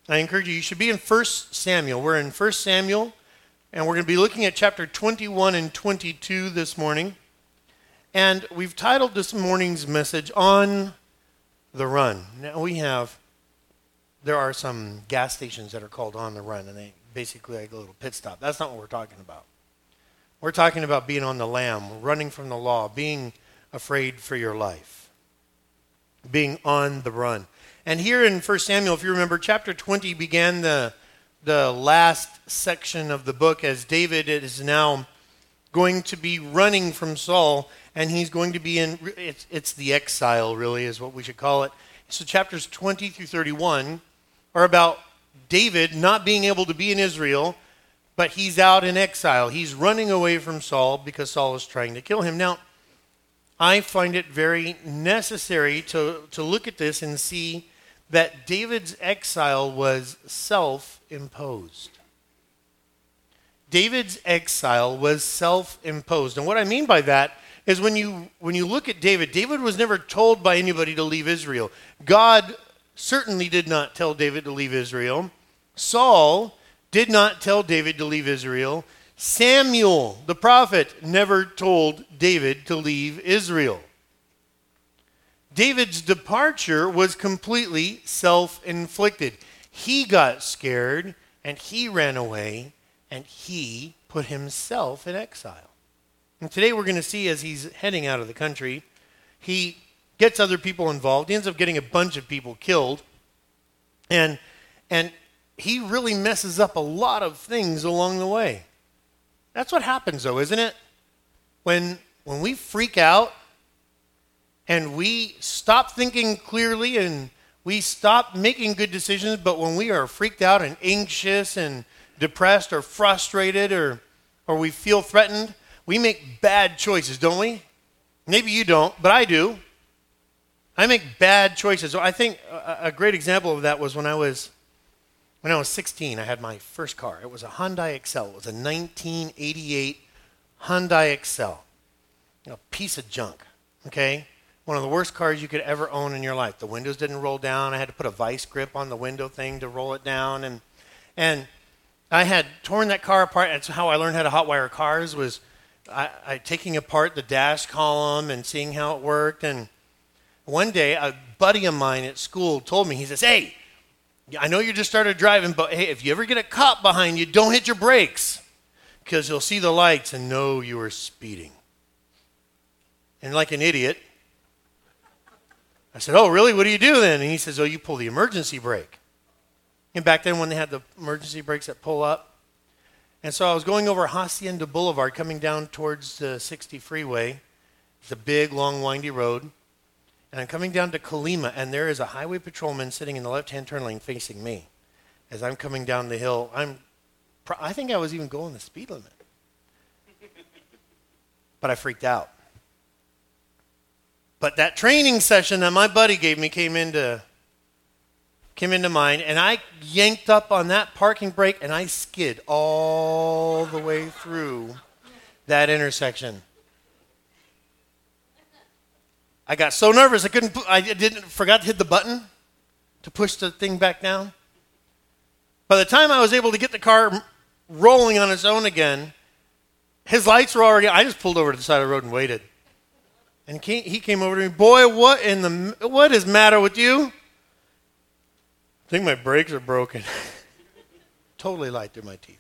I encourage you should be in 1 Samuel. We're in 1 Samuel, and we're going to be looking at chapter 21 and 22 this morning. And we've titled this morning's message, On the Run. Now there are some gas stations that are called On the Run, and they basically like a little pit stop. That's not what we're talking about. We're talking about being on the lam, running from the law, being afraid for your life, being on the run. And here in 1 Samuel, if you remember, chapter 20 began the last section of the book as David is now going to be running from Saul, and he's going to be it's the exile, really, is what we should call it. So chapters 20 through 31 are about David not being able to be in Israel, but he's out in exile. He's running away from Saul because Saul is trying to kill him. Now, I find it very necessary to look at this and see that David's exile was self-imposed. David's exile was self-imposed. And what I mean by that is when you look at David, David was never told by anybody to leave Israel. God certainly did not tell David to leave Israel. Saul did not tell David to leave Israel. Samuel, the prophet, never told David to leave Israel. David's departure was completely self-inflicted. He got scared, and he ran away, and he put himself in exile. And today we're going to see as he's heading out of the country, he gets other people involved. He ends up getting a bunch of people killed. And he really messes up a lot of things along the way. That's what happens, though, isn't it? When we freak out and we stop thinking clearly and we stop making good decisions, but when we are freaked out and anxious and depressed or frustrated or we feel threatened, we make bad choices, don't we? Maybe you don't, but I do. I make bad choices. I think a great example of that was when I was 16, I had my first car. It was a Hyundai Excel. It was a 1988 Hyundai Excel. A piece of junk, okay? One of the worst cars you could ever own in your life. The windows didn't roll down. I had to put a vice grip on the window thing to roll it down. And I had torn that car apart. That's how I learned how to hotwire cars, was I taking apart the dash column and seeing how it worked. And one day, a buddy of mine at school told me, he says, "Hey, I know you just started driving, but hey, if you ever get a cop behind you, don't hit your brakes because he'll see the lights and know you were speeding." And like an idiot, I said, "Oh, really? What do you do then?" And he says, "Oh, you pull the emergency brake." And back then when they had the emergency brakes that pull up. And so I was going over Hacienda Boulevard coming down towards the 60 freeway. It's a big, long, windy road. And I'm coming down to Colima, and there is a highway patrolman sitting in the left-hand turn lane facing me. As I'm coming down the hill, I think I was even going the speed limit. But I freaked out. But that training session that my buddy gave me came into mind, and I yanked up on that parking brake, and I skid all the way through that intersection. I got so nervous forgot to hit the button to push the thing back down. By the time I was able to get the car rolling on its own again, his lights were already, I just pulled over to the side of the road and waited. And he came over to me, "Boy, what is the matter with you?" "I think my brakes are broken." Totally lied through my teeth.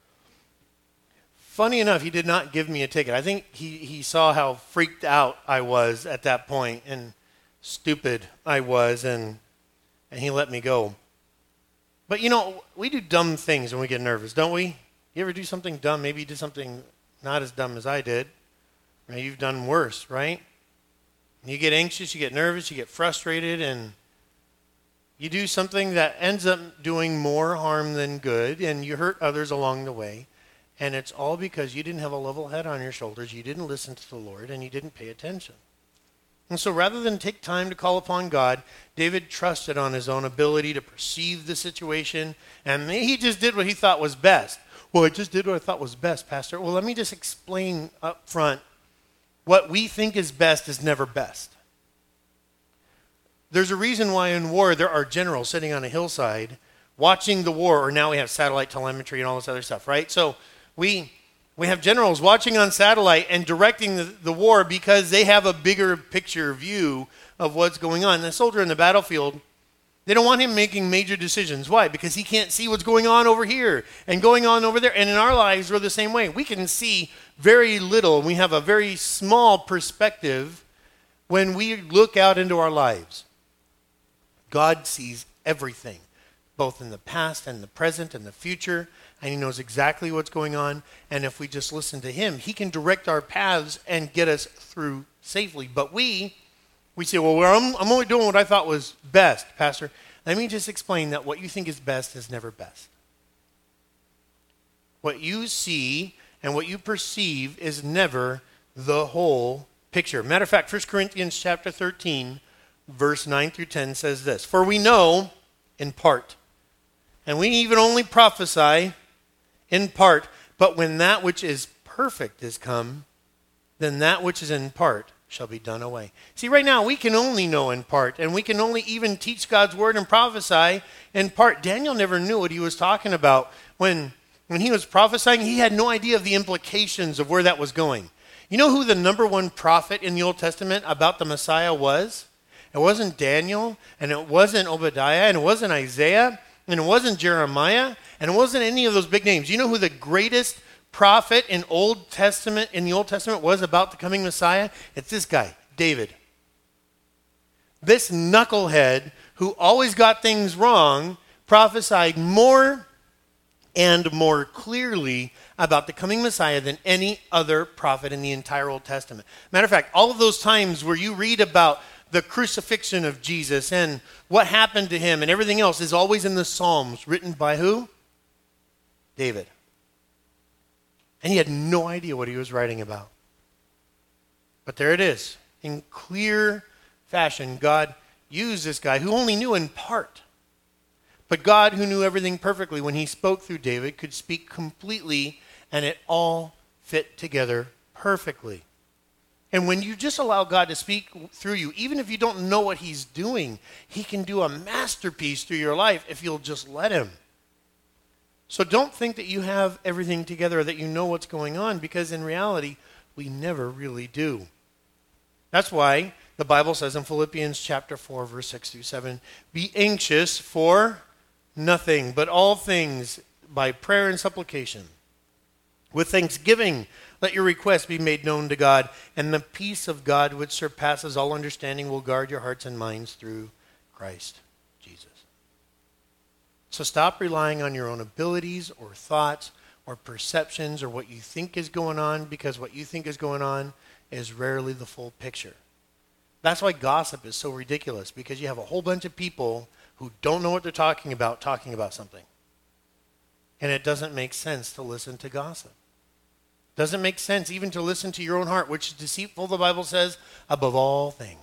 Funny enough, he did not give me a ticket. I think he saw how freaked out I was at that point and stupid I was, and he let me go. But you know, we do dumb things when we get nervous, don't we? You ever do something dumb? Maybe you did something not as dumb as I did. Maybe you've done worse, right? You get anxious, you get nervous, you get frustrated, and you do something that ends up doing more harm than good, and you hurt others along the way. And it's all because you didn't have a level head on your shoulders, you didn't listen to the Lord, and you didn't pay attention. And so rather than take time to call upon God, David trusted on his own ability to perceive the situation, and he just did what he thought was best. "Well, I just did what I thought was best, Pastor." Well, let me just explain up front. What we think is best is never best. There's a reason why in war there are generals sitting on a hillside watching the war, or now we have satellite telemetry and all this other stuff, right? So we have generals watching on satellite and directing the war because they have a bigger picture view of what's going on. The soldier in the battlefield, they don't want him making major decisions. Why? Because he can't see what's going on over here and going on over there. And in our lives, we're the same way. We can see very little, and we have a very small perspective when we look out into our lives. God sees everything, both in the past and the present and the future, and he knows exactly what's going on. And if we just listen to him, he can direct our paths and get us through safely. But we say, well, I'm only doing what I thought was best, Pastor. Let me just explain that what you think is best is never best. What you see and what you perceive is never the whole picture. Matter of fact, 1 Corinthians chapter 13, verse 9 through 10 says this: For we know in part, and we even only prophesy in part, but when that which is perfect is come, then that which is in part shall be done away. See, right now, we can only know in part, and we can only even teach God's word and prophesy in part. Daniel never knew what he was talking about. When he was prophesying, he had no idea of the implications of where that was going. You know who the number one prophet in the Old Testament about the Messiah was? It wasn't Daniel, and it wasn't Obadiah, and it wasn't Isaiah, and it wasn't Jeremiah, and it wasn't any of those big names. You know who the greatest prophet in the Old Testament was about the coming Messiah? It's this guy, David. This knucklehead who always got things wrong prophesied more and more clearly about the coming Messiah than any other prophet in the entire Old Testament. Matter of fact, all of those times where you read about the crucifixion of Jesus and what happened to him and everything else is always in the Psalms, written by who? David. And he had no idea what he was writing about. But there it is. In clear fashion, God used this guy who only knew in part. But God, who knew everything perfectly, when he spoke through David, could speak completely, and it all fit together perfectly. And when you just allow God to speak through you, even if you don't know what he's doing, he can do a masterpiece through your life if you'll just let him. So don't think that you have everything together, that you know what's going on, because in reality, we never really do. That's why the Bible says in Philippians chapter 4, verse 6 through 7, be anxious for nothing, but all things by prayer and supplication. With thanksgiving, let your requests be made known to God, and the peace of God, which surpasses all understanding, will guard your hearts and minds through Christ Jesus. So stop relying on your own abilities or thoughts or perceptions or what you think is going on, because what you think is going on is rarely the full picture. That's why gossip is so ridiculous, because you have a whole bunch of people who don't know what they're talking about something. And it doesn't make sense to listen to gossip. Doesn't make sense even to listen to your own heart, which is deceitful, the Bible says, above all things.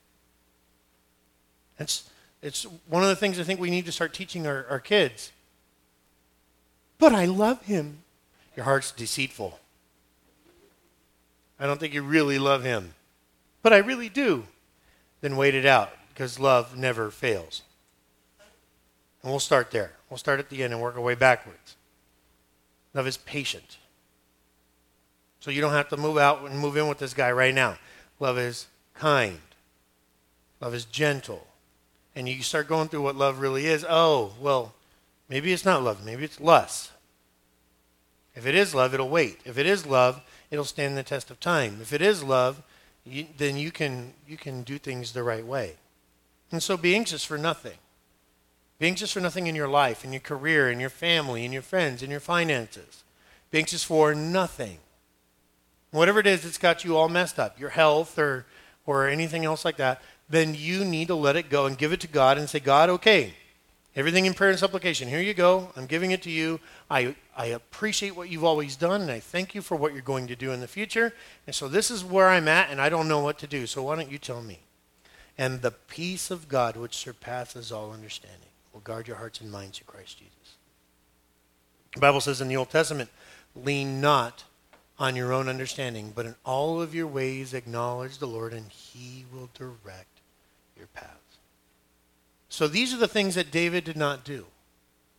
It's one of the things I think we need to start teaching our kids. But I love him. Your heart's deceitful. I don't think you really love him. But I really do. Then wait it out, because love never fails. And we'll start there. We'll start at the end and work our way backwards. Love is patient. So you don't have to move out and move in with this guy right now. Love is kind. Love is gentle. And you start going through what love really is. Oh, well, maybe it's not love. Maybe it's lust. If it is love, it'll wait. If it is love, it'll stand the test of time. If it is love, then you can do things the right way. And so be anxious for nothing. Be anxious for nothing in your life, in your career, in your family, in your friends, in your finances. Be anxious for nothing. Whatever it is that's got you all messed up, your health or anything else like that, then you need to let it go and give it to God and say, God, okay, everything in prayer and supplication, here you go. I'm giving it to you. I appreciate what you've always done, and I thank you for what you're going to do in the future. And so this is where I'm at, and I don't know what to do. So why don't you tell me? And the peace of God, which surpasses all understanding, will guard your hearts and minds through Christ Jesus. The Bible says in the Old Testament, lean not on your own understanding, but in all of your ways acknowledge the Lord, and he will direct your paths. So these are the things that David did not do.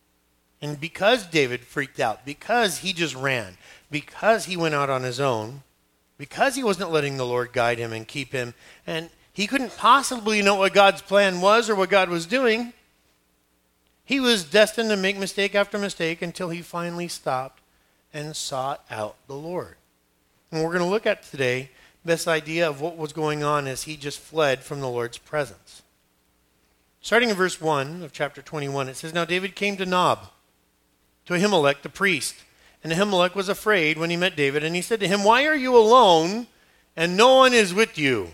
And because David freaked out, because he just ran, because he went out on his own, because he wasn't letting the Lord guide him and keep him, and he couldn't possibly know what God's plan was or what God was doing, he was destined to make mistake after mistake until he finally stopped and sought out the Lord. And we're going to look at today this idea of what was going on as he just fled from the Lord's presence. Starting in verse 1 of chapter 21, it says, Now David came to Nob, to Ahimelech the priest. And Ahimelech was afraid when he met David, and he said to him, Why are you alone, and no one is with you?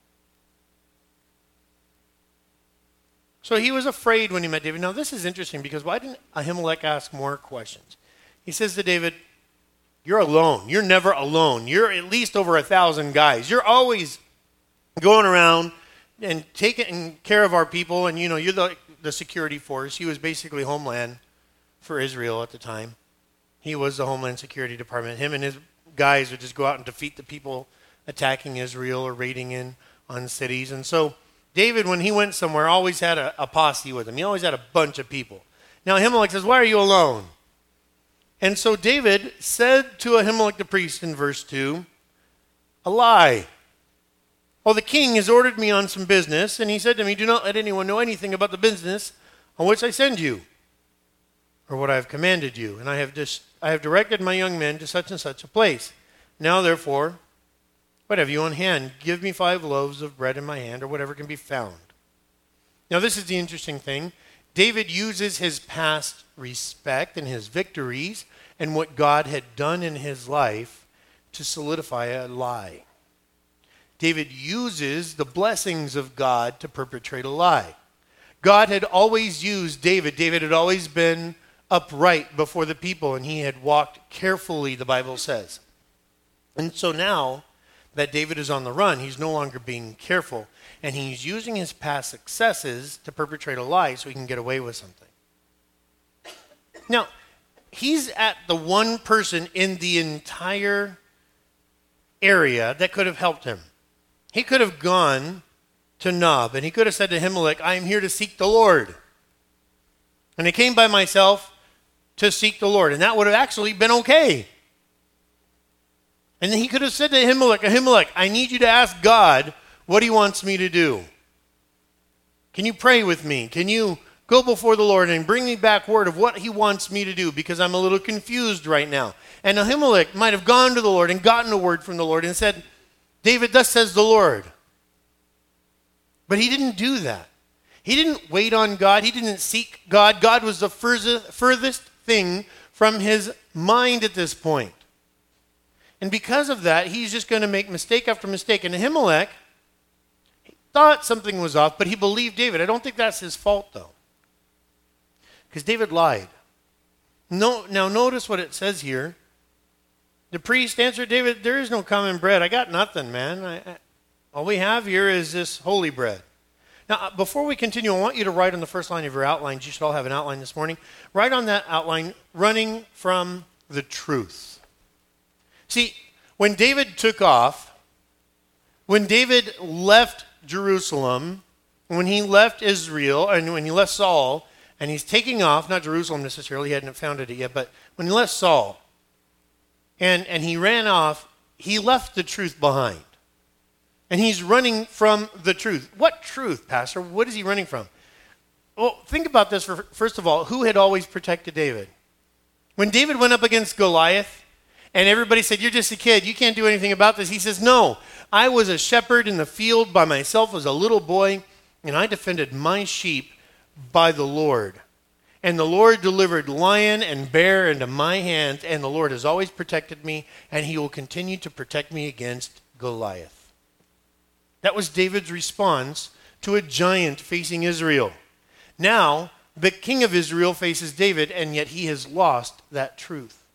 So he was afraid when he met David. Now this is interesting, because why didn't Ahimelech ask more questions? He says to David, You're alone. You're never alone. You're at least over 1,000 guys. You're always going around and taking care of our people, and you're the security force. He was basically Homeland for Israel at the time. He was the Homeland Security Department. Him and his guys would just go out and defeat the people attacking Israel or raiding in on cities. And so David, when he went somewhere, always had a posse with him. He always had a bunch of people. Now Ahimelech says, Why are you alone? And so David said to Ahimelech the priest in verse 2, A lie. The king has ordered me on some business, and he said to me, Do not let anyone know anything about the business on which I send you, or what I have commanded you. And I have directed my young men to such and such a place. Now, therefore, what have you on hand? Give me 5 loaves of bread in my hand, or whatever can be found. Now, this is the interesting thing. David uses his past respect and his victories and what God had done in his life to solidify a lie. David uses the blessings of God to perpetrate a lie. God had always used David. David had always been upright before the people, and he had walked carefully, the Bible says. And so now that David is on the run, he's no longer being careful, and he's using his past successes to perpetrate a lie so he can get away with something. Now, he's at the one person in the entire area that could have helped him. He could have gone to Nob, and he could have said to Ahimelech, I am here to seek the Lord. And I came by myself to seek the Lord. And that would have actually been okay. And then he could have said to Ahimelech, I need you to ask God what he wants me to do. Can you pray with me? Can you go before the Lord and bring me back word of what he wants me to do? Because I'm a little confused right now. And Ahimelech might have gone to the Lord and gotten a word from the Lord and said, David, thus says the Lord. But he didn't do that. He didn't wait on God. He didn't seek God. God was the furthest thing from his mind at this point. And because of that, he's just going to make mistake after mistake. And Ahimelech thought something was off, but he believed David. I don't think that's his fault, though. Because David lied. No, now notice what it says here. The priest answered David, There is no common bread. I got nothing, man. All we have here is this holy bread. Now, before we continue, I want you to write on the first line of your outlines. You should all have an outline this morning. Write on that outline, running from the truth. See, when David took off, when David left Jerusalem, when he left Israel, and when he left Saul, and he's taking off, not Jerusalem necessarily, he hadn't founded it yet, but when he left Saul, and he ran off, he left the truth behind. And he's running from the truth. What truth, Pastor? What is he running from? Well, think about this. First of all, who had always protected David? When David went up against Goliath, and everybody said, You're just a kid, you can't do anything about this. He says, No, I was a shepherd in the field by myself as a little boy, and I defended my sheep by the Lord. And the Lord delivered lion and bear into my hands, and the Lord has always protected me, and he will continue to protect me against Goliath. That was David's response to a giant facing Israel. Now, the king of Israel faces David, and yet he has lost that truth.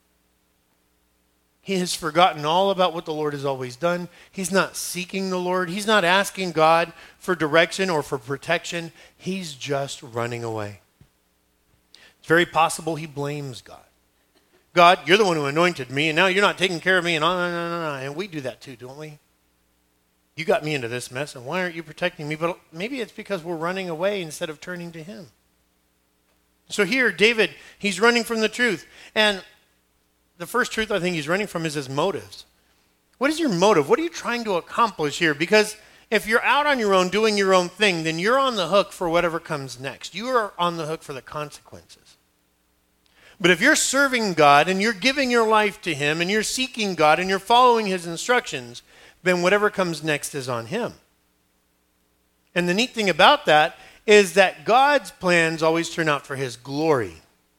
He has forgotten all about what the Lord has always done. He's not seeking the Lord. He's not asking God for direction or for protection. He's just running away. It's very possible he blames God. God, you're the one who anointed me, and now you're not taking care of me, and on and on and on. And we do that too, don't we? You got me into this mess, and why aren't you protecting me? But maybe it's because we're running away instead of turning to him. So here, David, he's running from the truth. And the first truth I think he's running from is his motives. What is your motive? What are you trying to accomplish here? Because if you're out on your own doing your own thing, then you're on the hook for whatever comes next. You are on the hook for the consequences. But if you're serving God and you're giving your life to him and you're seeking God and you're following his instructions, then whatever comes next is on him. And the neat thing about that is that God's plans always turn out for his glory.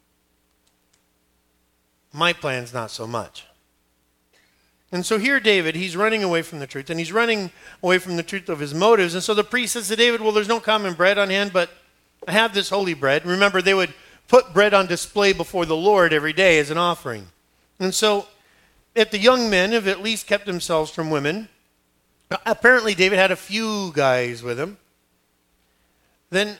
My plans, not so much. And so here David, he's running away from the truth, and he's running away from the truth of his motives. And so the priest says to David, well, there's no common bread on hand, but I have this holy bread. Remember, they would put bread on display before the Lord every day as an offering. And so if the young men have at least kept themselves from women, apparently David had a few guys with him, then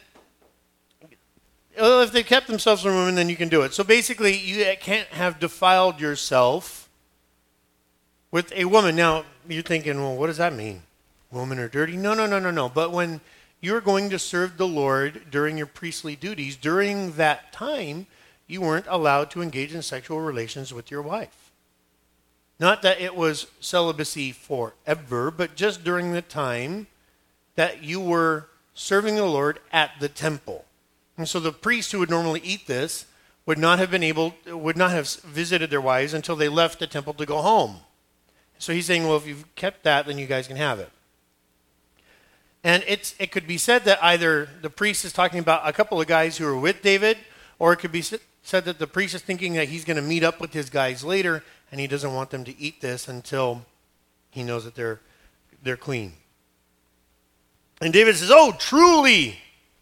if they kept themselves from women, then you can do it. So basically, you can't have defiled yourself with a woman. Now, you're thinking, well, what does that mean? Women are dirty? No. But when you're going to serve the Lord during your priestly duties, during that time, you weren't allowed to engage in sexual relations with your wife. Not that it was celibacy forever, but just during the time that you were serving the Lord at the temple. And so the priests who would normally eat this would not have visited their wives until they left the temple to go home. So he's saying, well, if you've kept that, then you guys can have it. And it could be said that either the priest is talking about a couple of guys who are with David, or it could be said that the priest is thinking that he's going to meet up with his guys later, and he doesn't want them to eat this until he knows that they're clean. And David says, oh, truly.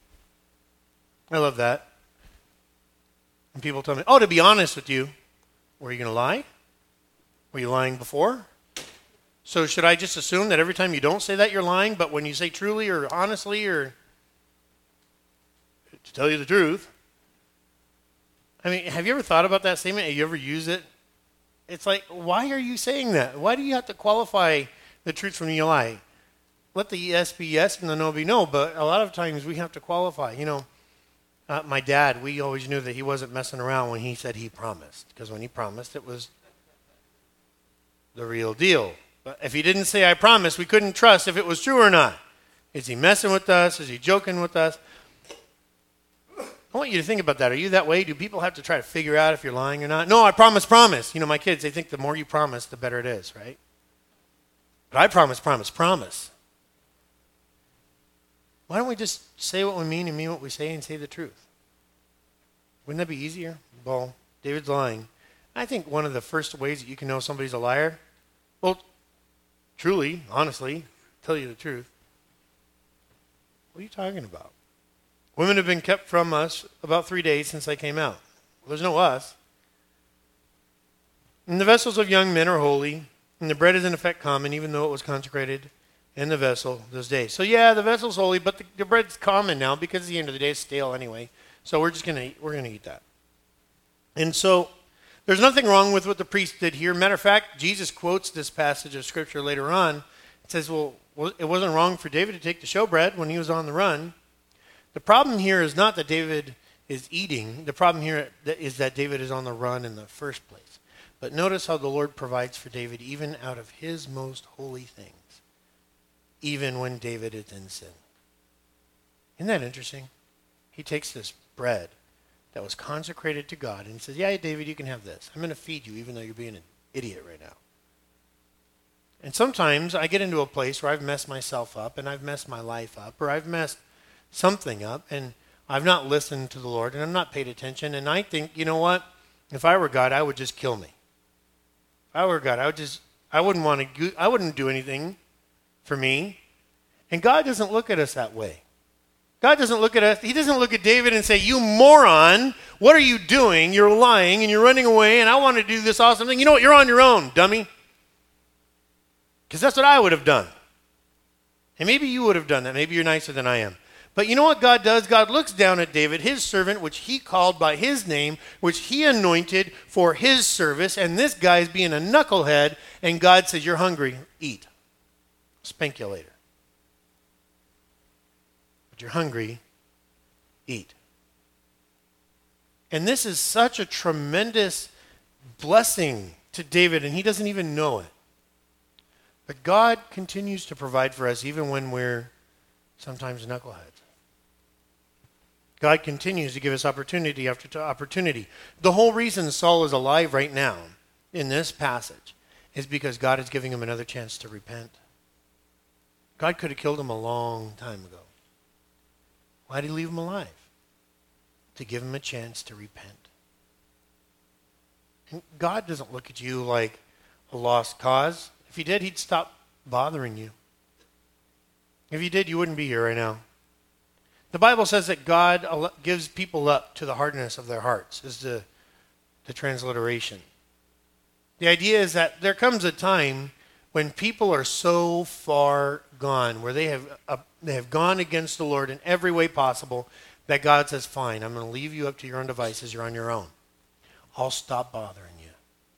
I love that. And people tell me, oh, to be honest with you, were you going to lie? Were you lying before? So should I just assume that every time you don't say that, you're lying, but when you say truly or honestly or to tell you the truth? I mean, have you ever thought about that statement? Have you ever used it? It's like, why are you saying that? Why do you have to qualify the truth from the lie? Let the yes be yes and the no be no, but a lot of times we have to qualify. You know, my dad, we always knew that he wasn't messing around when he said he promised, because when he promised, it was the real deal. But if he didn't say I promise, we couldn't trust if it was true or not. Is he messing with us? Is he joking with us? I want you to think about that. Are you that way? Do people have to try to figure out if you're lying or not? No, I promise. You know, my kids, they think the more you promise, the better it is, right? But I promise. Why don't we just say what we mean and mean what we say and say the truth? Wouldn't that be easier? Well, David's lying. I think one of the first ways that you can know somebody's a liar, well, truly, honestly, tell you the truth. What are you talking about? Women have been kept from us about 3 days since I came out. Well, there's no us. And the vessels of young men are holy, and the bread is in effect common, even though it was consecrated in the vessel those days. So yeah, the vessel's holy, but the bread's common now because at the end of the day it's stale anyway. So we're gonna eat that. And so there's nothing wrong with what the priest did here. Matter of fact, Jesus quotes this passage of scripture later on. It says, well, it wasn't wrong for David to take the showbread when he was on the run. The problem here is not that David is eating. The problem here is that David is on the run in the first place. But notice how the Lord provides for David even out of his most holy things, even when David is in sin. Isn't that interesting? He takes this bread that was consecrated to God and he says, yeah, David, you can have this. I'm going to feed you even though you're being an idiot right now. And sometimes I get into a place where I've messed myself up and I've messed my life up, or I've messed something up and I've not listened to the Lord and I'm not paid attention, and I think, you know what? If I were God, I would just kill me. If I were God, I wouldn't do anything for me. And God doesn't look at us that way. God doesn't look at us. He doesn't look at David and say, you moron, what are you doing? You're lying and you're running away and I want to do this awesome thing. You know what? You're on your own, dummy. Because that's what I would have done. And maybe you would have done that. Maybe you're nicer than I am. But you know what God does? God looks down at David, his servant, which he called by his name, which he anointed for his service. And this guy's being a knucklehead. And God says, you're hungry, eat. Spank you later. But you're hungry, eat. And this is such a tremendous blessing to David, and he doesn't even know it. But God continues to provide for us even when we're sometimes knuckleheads. God continues to give us opportunity after opportunity. The whole reason Saul is alive right now in this passage is because God is giving him another chance to repent. God could have killed him a long time ago. Why did he leave him alive? To give him a chance to repent. And God doesn't look at you like a lost cause. If he did, he'd stop bothering you. If he did, you wouldn't be here right now. The Bible says that God gives people up to the hardness of their hearts, is the transliteration. The idea is that there comes a time when people are so far gone, where they have gone against the Lord in every way possible, that God says, fine, I'm going to leave you up to your own devices. You're on your own. I'll stop bothering you.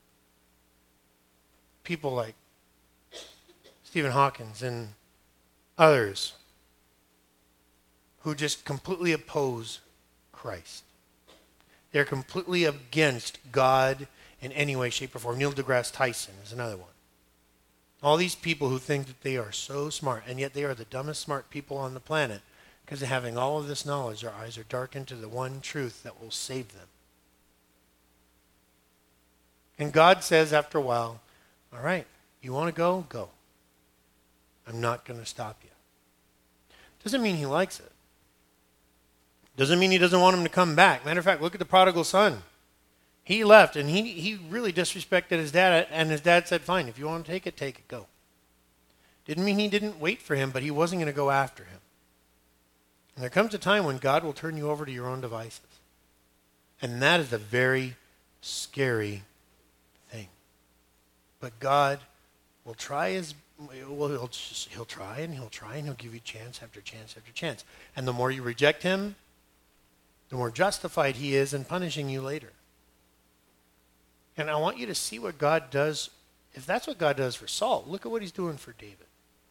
People like Stephen Hawkins and others who just completely oppose Christ. They're completely against God in any way, shape, or form. Neil deGrasse Tyson is another one. All these people who think that they are so smart, and yet they are the dumbest smart people on the planet, because having all of this knowledge, their eyes are darkened to the one truth that will save them. And God says after a while, all right, you want to go? Go. I'm not going to stop you. Doesn't mean he likes it. Doesn't mean he doesn't want him to come back. Matter of fact, look at the prodigal son. He left, and he really disrespected his dad, and his dad said, fine, if you want to take it, go. Didn't mean he didn't wait for him, but he wasn't going to go after him. And there comes a time when God will turn you over to your own devices. And that is a very scary thing. But God will try he'll try and he'll give you chance after chance after chance. And the more you reject him, the more justified he is in punishing you later. And I want you to see what God does. If that's what God does for Saul, look at what he's doing for David.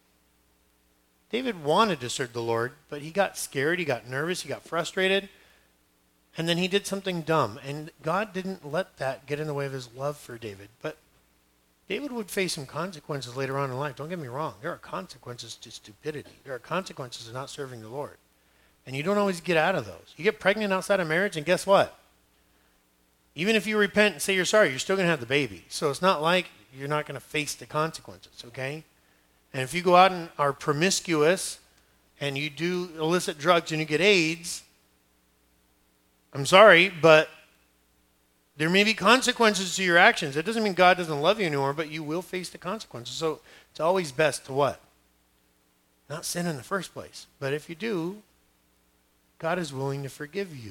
David wanted to serve the Lord, but he got scared, he got nervous, he got frustrated, and then he did something dumb. And God didn't let that get in the way of his love for David. But David would face some consequences later on in life. Don't get me wrong. There are consequences to stupidity. There are consequences to not serving the Lord. And you don't always get out of those. You get pregnant outside of marriage, and guess what? Even if you repent and say you're sorry, you're still going to have the baby. So it's not like you're not going to face the consequences, okay? And if you go out and are promiscuous and you do illicit drugs and you get AIDS, I'm sorry, but there may be consequences to your actions. It doesn't mean God doesn't love you anymore, but you will face the consequences. So it's always best to what? Not sin in the first place. But if you do, God is willing to forgive you.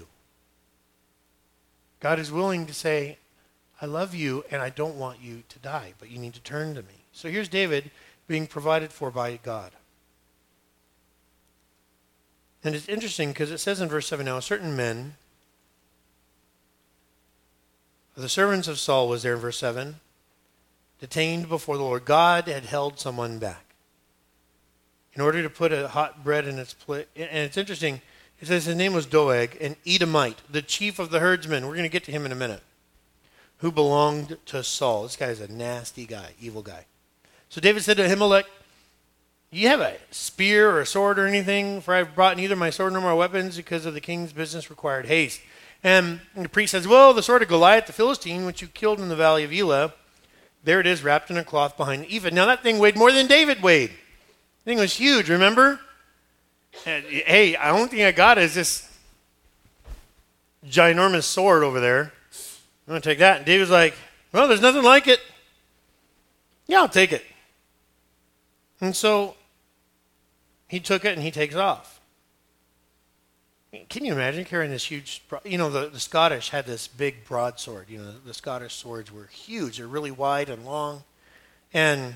God is willing to say, I love you and I don't want you to die, but you need to turn to me. So here's David being provided for by God. And it's interesting because it says in verse 7, now certain men, the servants of Saul was there in verse 7, detained before the Lord. God had held someone back in order to put a hot bread in its plate. And it's interesting, it says his name was Doeg, an Edomite, the chief of the herdsmen. We're going to get to him in a minute. Who belonged to Saul. This guy is a nasty guy, evil guy. So David said to Ahimelech, do you have a spear or a sword or anything? For I have brought neither my sword nor my weapons, because of the king's business required haste. And the priest says, well, the sword of Goliath, the Philistine, which you killed in the valley of Elah, there it is, wrapped in a cloth behind the ephod. Now that thing weighed more than David weighed. The thing was huge, remember? And, hey, the only thing I got is this ginormous sword over there. I'm going to take that. And David's like, well, there's nothing like it. Yeah, I'll take it. And so he took it and he takes off. Can you imagine carrying this huge, the Scottish had this big broadsword. The Scottish swords were huge. They're really wide and long. And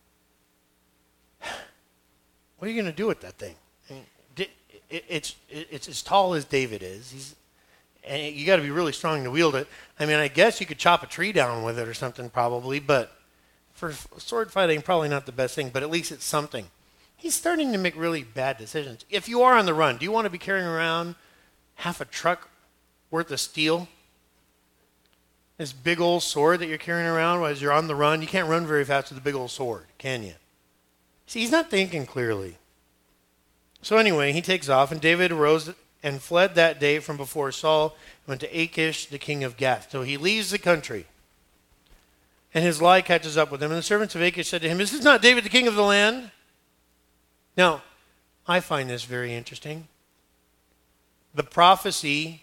what are you going to do with that thing? I mean, it's as tall as David is. And you got to be really strong to wield it. I mean, I guess you could chop a tree down with it or something probably, but for sword fighting, probably not the best thing, but at least it's something. He's starting to make really bad decisions. If you are on the run, do you want to be carrying around half a truck worth of steel? This big old sword that you're carrying around as you're on the run. You can't run very fast with a big old sword, can you? See, he's not thinking clearly. So anyway, he takes off, and David arose and fled that day from before Saul, and went to Achish, the king of Gath. So he leaves the country, and his lie catches up with him. And the servants of Achish said to him, "Is this not David, the king of the land?" Now, I find this very interesting. The prophecy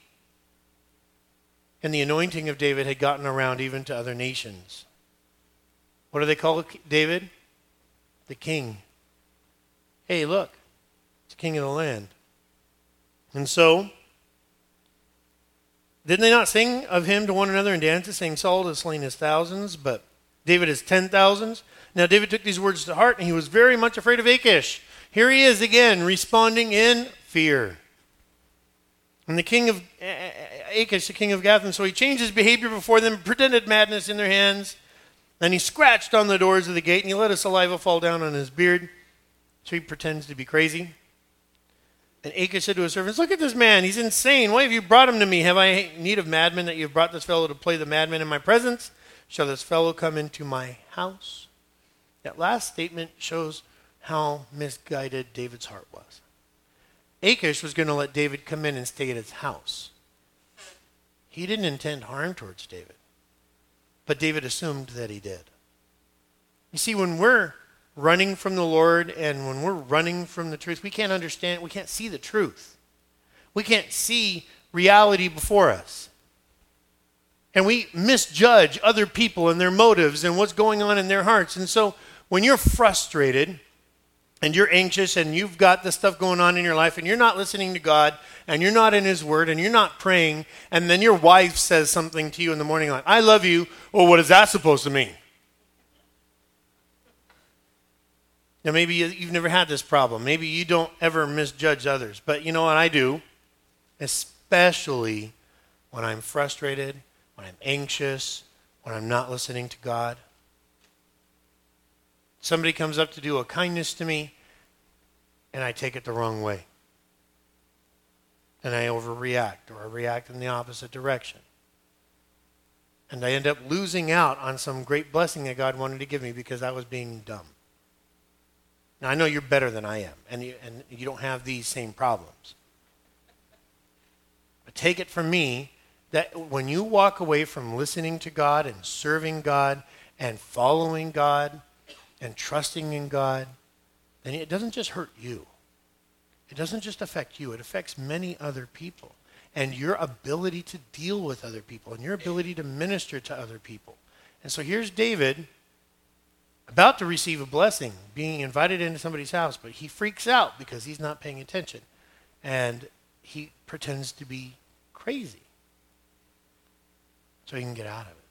and the anointing of David had gotten around even to other nations. What do they call David? The king. Hey, look, it's the king of the land. And so, didn't they not sing of him to one another and dance, saying, Saul has slain his thousands, but David has 10,000s? Now David took these words to heart, and he was very much afraid of Achish. Here he is again, responding in fear. And the king of Achish, the king of Gath, and so he changed his behavior before them, pretended madness in their hands. Then he scratched on the doors of the gate, and he let his saliva fall down on his beard. So he pretends to be crazy. And Achish said to his servants, "Look at this man, he's insane. Why have you brought him to me? Have I need of madmen that you have brought this fellow to play the madman in my presence? Shall this fellow come into my house?" That last statement shows how misguided David's heart was. Achish was going to let David come in and stay at his house. He didn't intend harm towards David, but David assumed that he did. You see, when we're running from the Lord and when we're running from the truth, we can't understand, we can't see the truth. We can't see reality before us. And we misjudge other people and their motives and what's going on in their hearts. And so when you're frustrated and you're anxious and you've got this stuff going on in your life and you're not listening to God and you're not in His Word and you're not praying, and then your wife says something to you in the morning like, "I love you," well, what is that supposed to mean? Now, maybe you've never had this problem. Maybe you don't ever misjudge others. But you know what I do? Especially when I'm frustrated, when I'm anxious, when I'm not listening to God. Somebody comes up to do a kindness to me, and I take it the wrong way. And I overreact, or I react in the opposite direction. And I end up losing out on some great blessing that God wanted to give me because I was being dumb. Now, I know you're better than I am, and you don't have these same problems. But take it from me that when you walk away from listening to God and serving God and following God and trusting in God, then it doesn't just hurt you. It doesn't just affect you. It affects many other people. And your ability to deal with other people and your ability to minister to other people. And so here's David, about to receive a blessing, being invited into somebody's house, but he freaks out because he's not paying attention. And he pretends to be crazy so he can get out of it.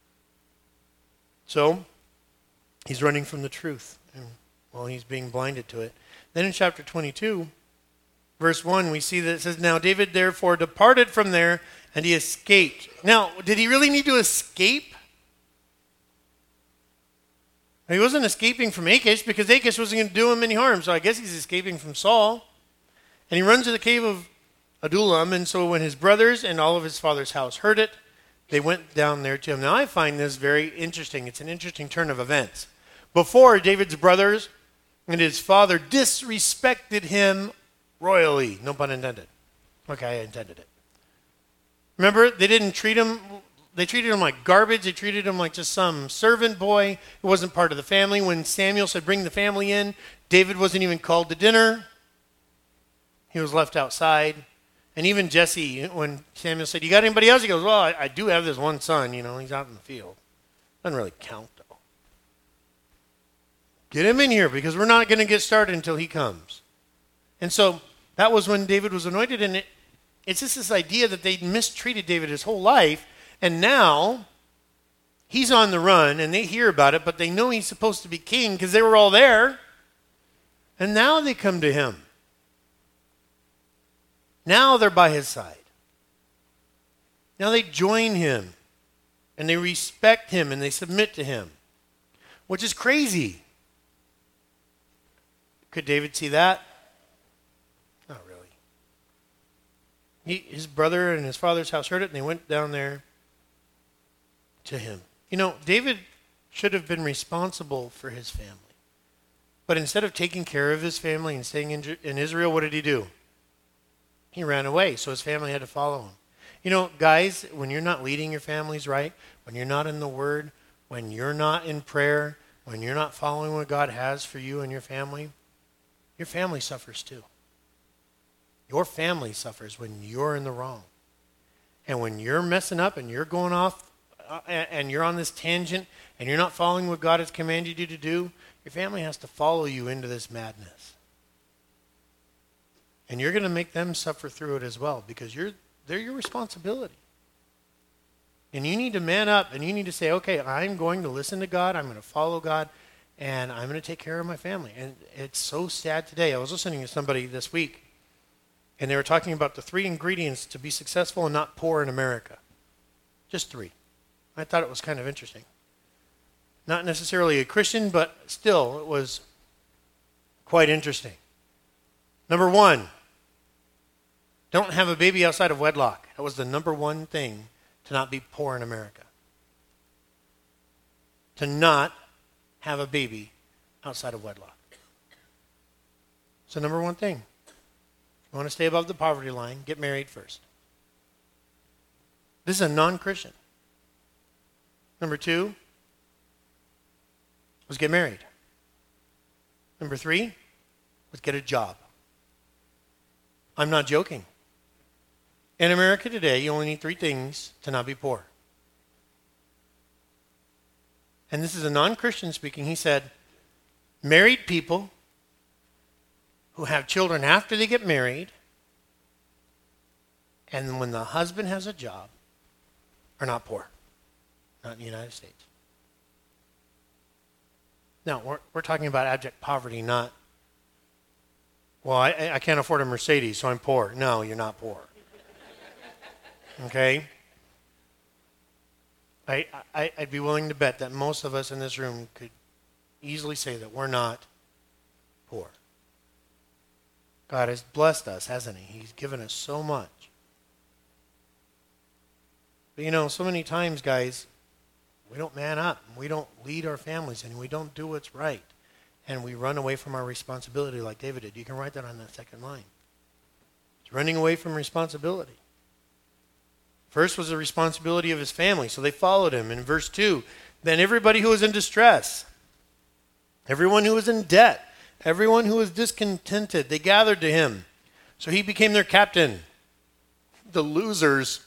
So he's running from the truth, and well, he's being blinded to it. Then in chapter 22, verse 1, we see that it says, "Now David therefore departed from there, and he escaped." Now, did he really need to escape? He wasn't escaping from Achish because Achish wasn't going to do him any harm. So I guess he's escaping from Saul. And he runs to the cave of Adullam. And so when his brothers and all of his father's house heard it, they went down there to him. Now I find this very interesting. It's an interesting turn of events. Before, David's brothers and his father disrespected him royally. No pun intended. Okay, I intended it. Remember, they didn't treat him... They treated him like garbage. They treated him like just some servant boy who wasn't part of the family. When Samuel said, "Bring the family in," David wasn't even called to dinner. He was left outside. And even Jesse, when Samuel said, "You got anybody else?" He goes, "Well, I do have this one son. You know, he's out in the field." Doesn't really count, though. Get him in here because we're not going to get started until he comes. And so that was when David was anointed. And it's just this idea that they mistreated David his whole life. And now, he's on the run, and they hear about it, but they know he's supposed to be king because they were all there. And now they come to him. Now they're by his side. Now they join him, and they respect him, and they submit to him, which is crazy. Could David see that? Not really. His brother and his father's house heard it, and they went down there to him. You know, David should have been responsible for his family. But instead of taking care of his family and staying in Israel, what did he do? He ran away, so his family had to follow him. You know, guys, when you're not leading your families right, when you're not in the Word, when you're not in prayer, when you're not following what God has for you and your family suffers too. Your family suffers when you're in the wrong. And when you're messing up and you're going off and you're on this tangent and you're not following what God has commanded you to do, your family has to follow you into this madness. And you're going to make them suffer through it as well because they're your responsibility. And you need to man up and you need to say, okay, I'm going to listen to God, I'm going to follow God, and I'm going to take care of my family. And it's so sad today. I was listening to somebody this week, and they were talking about the 3 ingredients to be successful and not poor in America. Just 3. I thought it was kind of interesting. Not necessarily a Christian, but still, it was quite interesting. Number 1, don't have a baby outside of wedlock. That was the number 1 thing to not be poor in America. To not have a baby outside of wedlock. It's the number 1 thing. You want to stay above the poverty line, get married first. This is a non-Christian. Number 2 was get married. Number 3 was get a job. I'm not joking. In America today, you only need 3 things to not be poor. And this is a non-Christian speaking. He said, married people who have children after they get married, and when the husband has a job, are not poor. Not in the United States. Now, we're talking about abject poverty, not, well, I can't afford a Mercedes, so I'm poor. No, you're not poor. Okay? I'd be willing to bet that most of us in this room could easily say that we're not poor. God has blessed us, hasn't He? He's given us so much. But you know, so many times, guys, we don't man up. We don't lead our families, and we don't do what's right. And we run away from our responsibility like David did. You can write that on that second line. It's running away from responsibility. First was the responsibility of his family, so they followed him. In verse 2, then everybody who was in distress, everyone who was in debt, everyone who was discontented, they gathered to him. So he became their captain. The losers.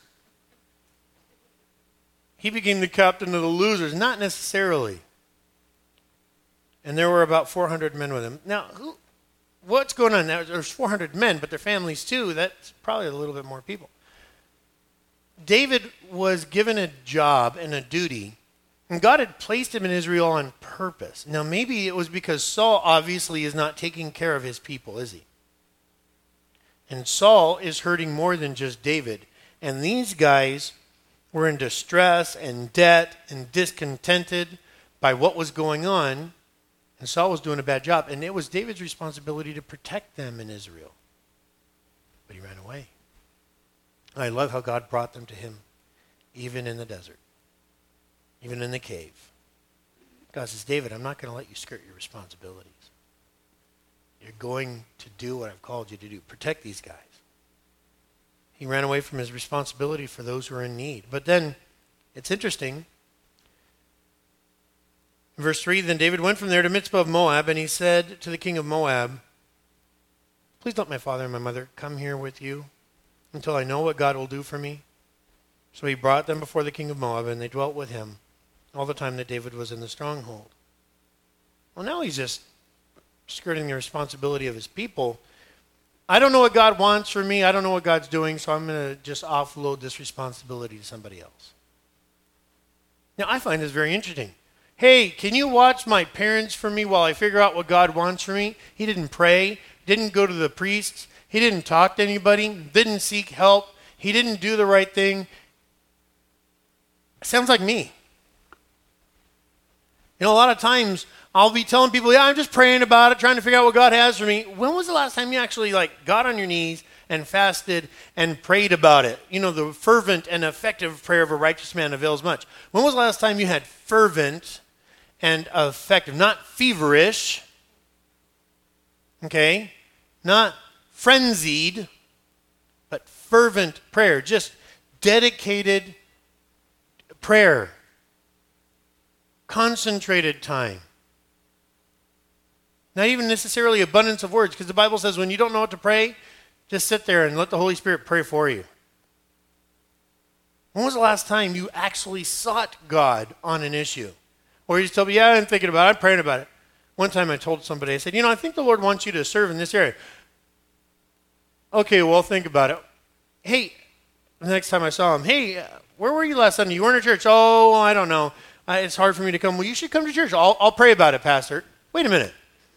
He became the captain of the losers, not necessarily. And there were about 400 men with him. Now, what's going on now? There's 400 men, but their families too. That's probably a little bit more people. David was given a job and a duty, and God had placed him in Israel on purpose. Now, maybe it was because Saul obviously is not taking care of his people, is he? And Saul is hurting more than just David. And these guys were in distress and debt and discontented by what was going on, and Saul was doing a bad job. And it was David's responsibility to protect them in Israel. But he ran away. I love how God brought them to him, even in the desert, even in the cave. God says, David, I'm not going to let you skirt your responsibilities. You're going to do what I've called you to do. Protect these guys. He ran away from his responsibility for those who are in need. But then, it's interesting. In verse 3, then David went from there to Mizpah of Moab, and he said to the king of Moab, please let my father and my mother come here with you until I know what God will do for me. So he brought them before the king of Moab, and they dwelt with him all the time that David was in the stronghold. Well, now he's just skirting the responsibility of his people. I don't know what God wants for me. I don't know what God's doing, so I'm going to just offload this responsibility to somebody else. Now, I find this very interesting. Hey, can you watch my parents for me while I figure out what God wants for me? He didn't pray, didn't go to the priests, he didn't talk to anybody, didn't seek help, he didn't do the right thing. Sounds like me. You know, a lot of times I'll be telling people, yeah, I'm just praying about it, trying to figure out what God has for me. When was the last time you actually got on your knees and fasted and prayed about it. You know, the fervent and effective prayer of a righteous man avails much. When was the last time you had fervent and effective, not feverish, okay, not frenzied, but fervent prayer, just dedicated prayer, concentrated time. Not even necessarily abundance of words, because the Bible says when you don't know what to pray, just sit there and let the Holy Spirit pray for you. When was the last time you actually sought God on an issue? Or you just told me, yeah, I'm thinking about it, I'm praying about it. One time I told somebody, I said, I think the Lord wants you to serve in this area. Okay, well, think about it. Hey, the next time I saw him, hey, where were you last Sunday? You weren't at church. Oh, I don't know. It's hard for me to come. Well, you should come to church. I'll pray about it, Pastor. Wait a minute.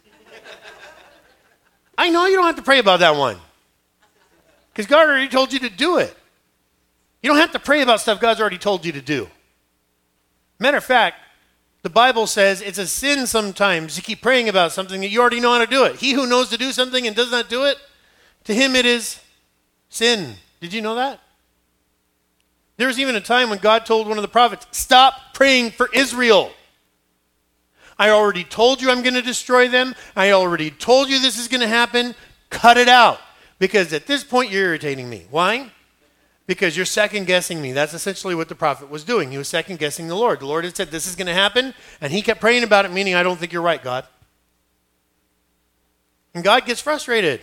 I know you don't have to pray about that one. Because God already told you to do it. You don't have to pray about stuff God's already told you to do. Matter of fact, the Bible says it's a sin sometimes to keep praying about something that you already know how to do it. He who knows to do something and does not do it, to him it is sin. Did you know that? There was even a time when God told one of the prophets, stop praying for Israel. I already told you I'm going to destroy them. I already told you this is going to happen. Cut it out. Because at this point, you're irritating me. Why? Because you're second-guessing me. That's essentially what the prophet was doing. He was second-guessing the Lord. The Lord had said, this is going to happen. And he kept praying about it, meaning, I don't think you're right, God. And God gets frustrated.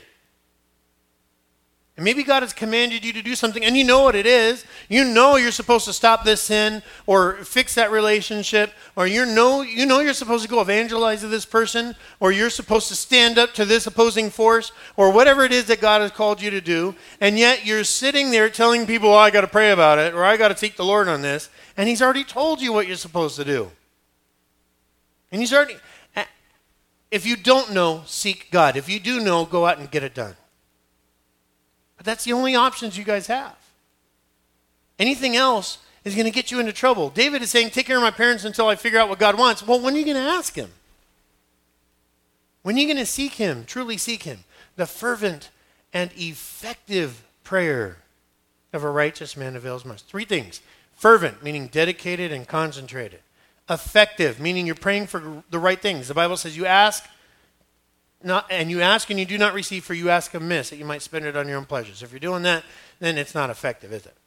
And maybe God has commanded you to do something, and you know what it is. You know you're supposed to stop this sin or fix that relationship, or you know you're supposed to go evangelize to this person, or you're supposed to stand up to this opposing force, or whatever it is that God has called you to do, and yet you're sitting there telling people, I got to pray about it, or I got to seek the Lord on this, and he's already told you what you're supposed to do. And he's already, if you don't know, seek God. If you do know, go out and get it done. But that's the only options you guys have. Anything else is going to get you into trouble. David is saying, take care of my parents until I figure out what God wants. Well, when are you going to ask him? When are you going to seek him, truly seek him? The fervent and effective prayer of a righteous man avails much. 3 things. Fervent, meaning dedicated and concentrated. Effective, meaning you're praying for the right things. The Bible says you ask, and you do not receive, for you ask amiss, that you might spend it on your own pleasures. If you're doing that, then it's not effective, is it?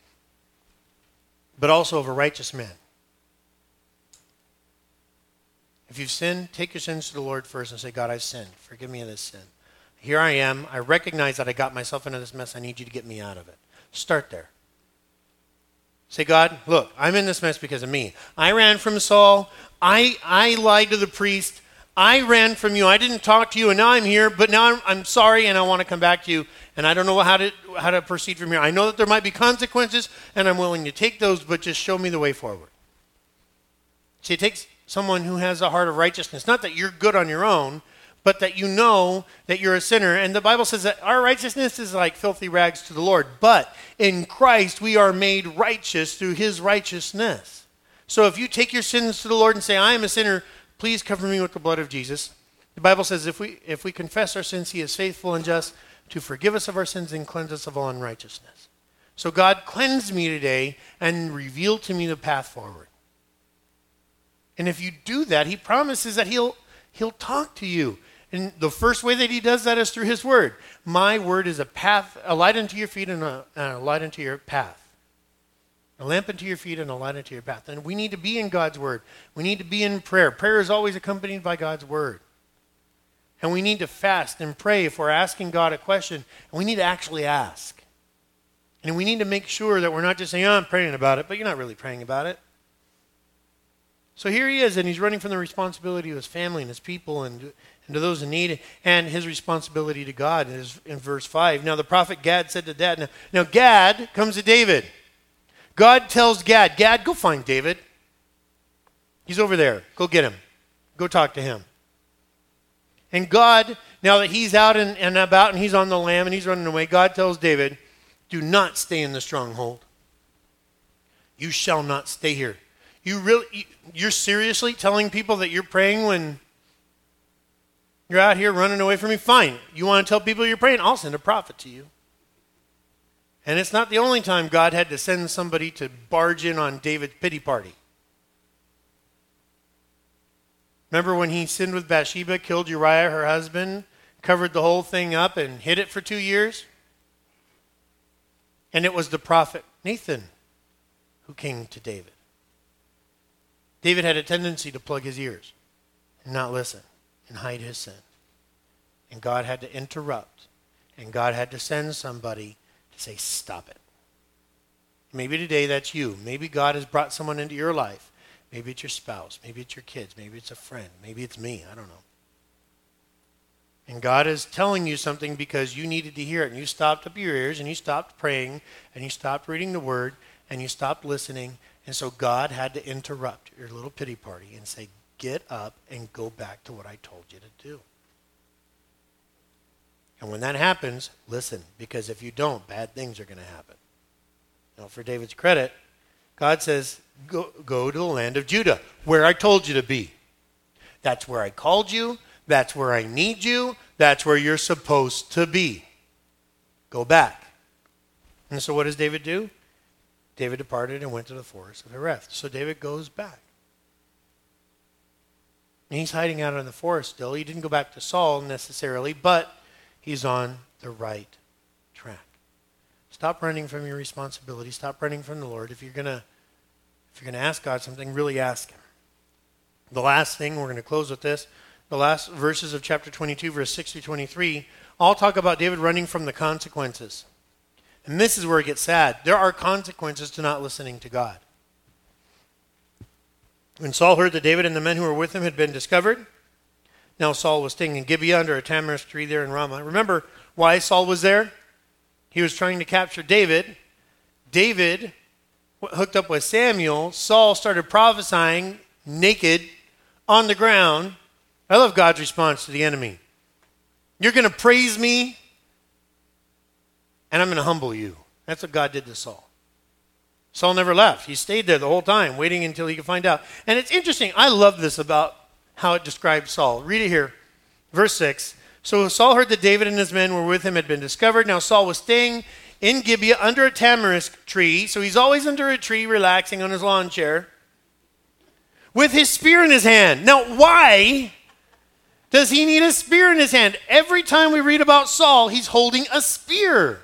But also of a righteous man. If you've sinned, take your sins to the Lord first and say, God, I've sinned. Forgive me of this sin. Here I am. I recognize that I got myself into this mess. I need you to get me out of it. Start there. Say, God, look, I'm in this mess because of me. I ran from Saul. I lied to the priest. I ran from you. I didn't talk to you, and now I'm here, but now I'm sorry, and I want to come back to you, and I don't know how to proceed from here. I know that there might be consequences, and I'm willing to take those, but just show me the way forward. See, it takes someone who has a heart of righteousness, not that you're good on your own, but that you know that you're a sinner. And the Bible says that our righteousness is like filthy rags to the Lord, but in Christ we are made righteous through his righteousness. So if you take your sins to the Lord and say, I am a sinner, please cover me with the blood of Jesus. The Bible says if we confess our sins, he is faithful and just to forgive us of our sins and cleanse us of all unrighteousness. So God, cleanse me today and reveal to me the path forward. And if you do that, he promises that he'll talk to you. And the first way that he does that is through his word. My word is a light unto your feet and a light unto your path. A lamp unto your feet and a light unto your path. And we need to be in God's word. We need to be in prayer. Prayer is always accompanied by God's word. And we need to fast and pray if we're asking God a question. And we need to actually ask. And we need to make sure that we're not just saying, I'm praying about it, but you're not really praying about it. So here he is, and he's running from the responsibility of his family and his people and to those in need, and his responsibility to God is in verse 5. Now the prophet Gad said to Gad, now Gad comes to David. God tells Gad, Gad, go find David. He's over there. Go get him. Go talk to him. And God, now that he's out and about and he's on the lam and he's running away, God tells David, do not stay in the stronghold. You shall not stay here. You're seriously telling people that you're praying when you're out here running away from me? Fine. You want to tell people you're praying? I'll send a prophet to you. And it's not the only time God had to send somebody to barge in on David's pity party. Remember when he sinned with Bathsheba, killed Uriah, her husband, covered the whole thing up and hid it for 2 years? And it was the prophet Nathan who came to David. David had a tendency to plug his ears and not listen and hide his sin. And God had to interrupt. And God had to send somebody to say, stop it. Maybe today that's you. Maybe God has brought someone into your life. Maybe it's your spouse. Maybe it's your kids. Maybe it's a friend. Maybe it's me. I don't know. And God is telling you something because you needed to hear it. And you stopped up your ears and you stopped praying and you stopped reading the word and you stopped listening. And so God had to interrupt your little pity party and say, get up and go back to what I told you to do. And when that happens, listen, because if you don't, bad things are going to happen. Now, for David's credit, God says, go to the land of Judah, where I told you to be. That's where I called you. That's where I need you. That's where you're supposed to be. Go back. And so what does David do? David departed and went to the forest of Hereth. So David goes back. And he's hiding out in the forest still. He didn't go back to Saul necessarily, but he's on the right track. Stop running from your responsibility. Stop running from the Lord. If you're gonna ask God something, really ask him. The last thing, we're going to close with this. The last verses of chapter 22, verse 6 through 23, all talk about David running from the consequences. And this is where it gets sad. There are consequences to not listening to God. When Saul heard that David and the men who were with him had been discovered, now Saul was staying in Gibeah under a tamarisk tree there in Ramah. Remember why Saul was there? He was trying to capture David. David hooked up with Samuel. Saul started prophesying naked on the ground. I love God's response to the enemy. You're going to praise me, and I'm going to humble you. That's what God did to Saul. Saul never left. He stayed there the whole time, waiting until he could find out. And it's interesting. I love this about how it describes Saul. Read it here. Verse 6. So Saul heard that David and his men were with him had been discovered. Now Saul was staying in Gibeah under a tamarisk tree. So he's always under a tree relaxing on his lawn chair with his spear in his hand. Now why does he need a spear in his hand? Every time we read about Saul, he's holding a spear.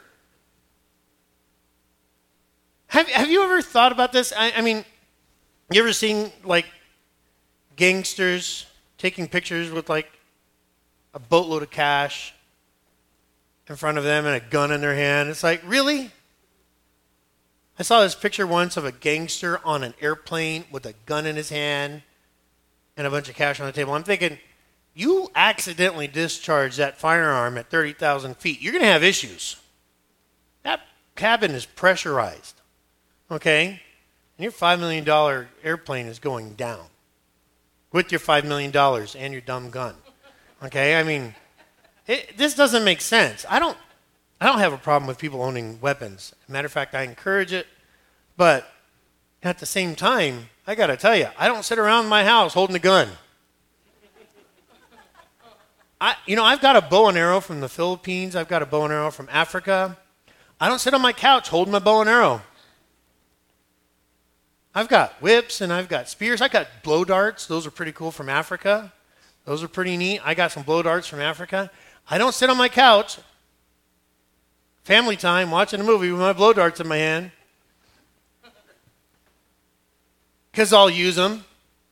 Have you ever thought about this? I mean, you ever seen like gangsters taking pictures with like a boatload of cash in front of them and a gun in their hand? It's like, really? I saw this picture once of a gangster on an airplane with a gun in his hand and a bunch of cash on the table. I'm thinking, you accidentally discharge that firearm at 30,000 feet, you're going to have issues. That cabin is pressurized, okay? And your $5 million airplane is going down with your $5 million and your dumb gun, okay? I mean, this doesn't make sense. I don't have a problem with people owning weapons. Matter of fact, I encourage it, but at the same time, I got to tell you, I don't sit around my house holding a gun. I've got a bow and arrow from the Philippines. I've got a bow and arrow from Africa. I don't sit on my couch holding my bow and arrow. I've got whips and I've got spears. I got blow darts. Those are pretty cool from Africa. Those are pretty neat. I got some blow darts from Africa. I don't sit on my couch, family time, watching a movie with my blow darts in my hand. Because I'll use them.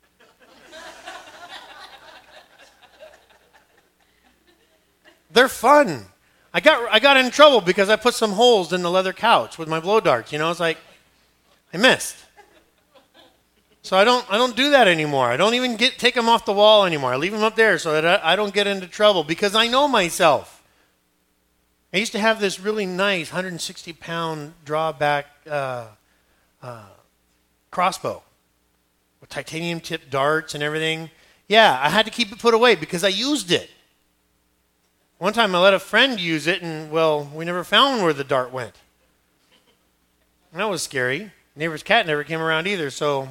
They're fun. I got in trouble because I put some holes in the leather couch with my blow darts. It's like I missed. So I don't do that anymore. I don't even take them off the wall anymore. I leave them up there so that I don't get into trouble because I know myself. I used to have this really nice 160-pound drawback crossbow with titanium-tipped darts and everything. Yeah, I had to keep it put away because I used it. One time I let a friend use it, and, well, we never found where the dart went. And that was scary. Neighbor's cat never came around either, so...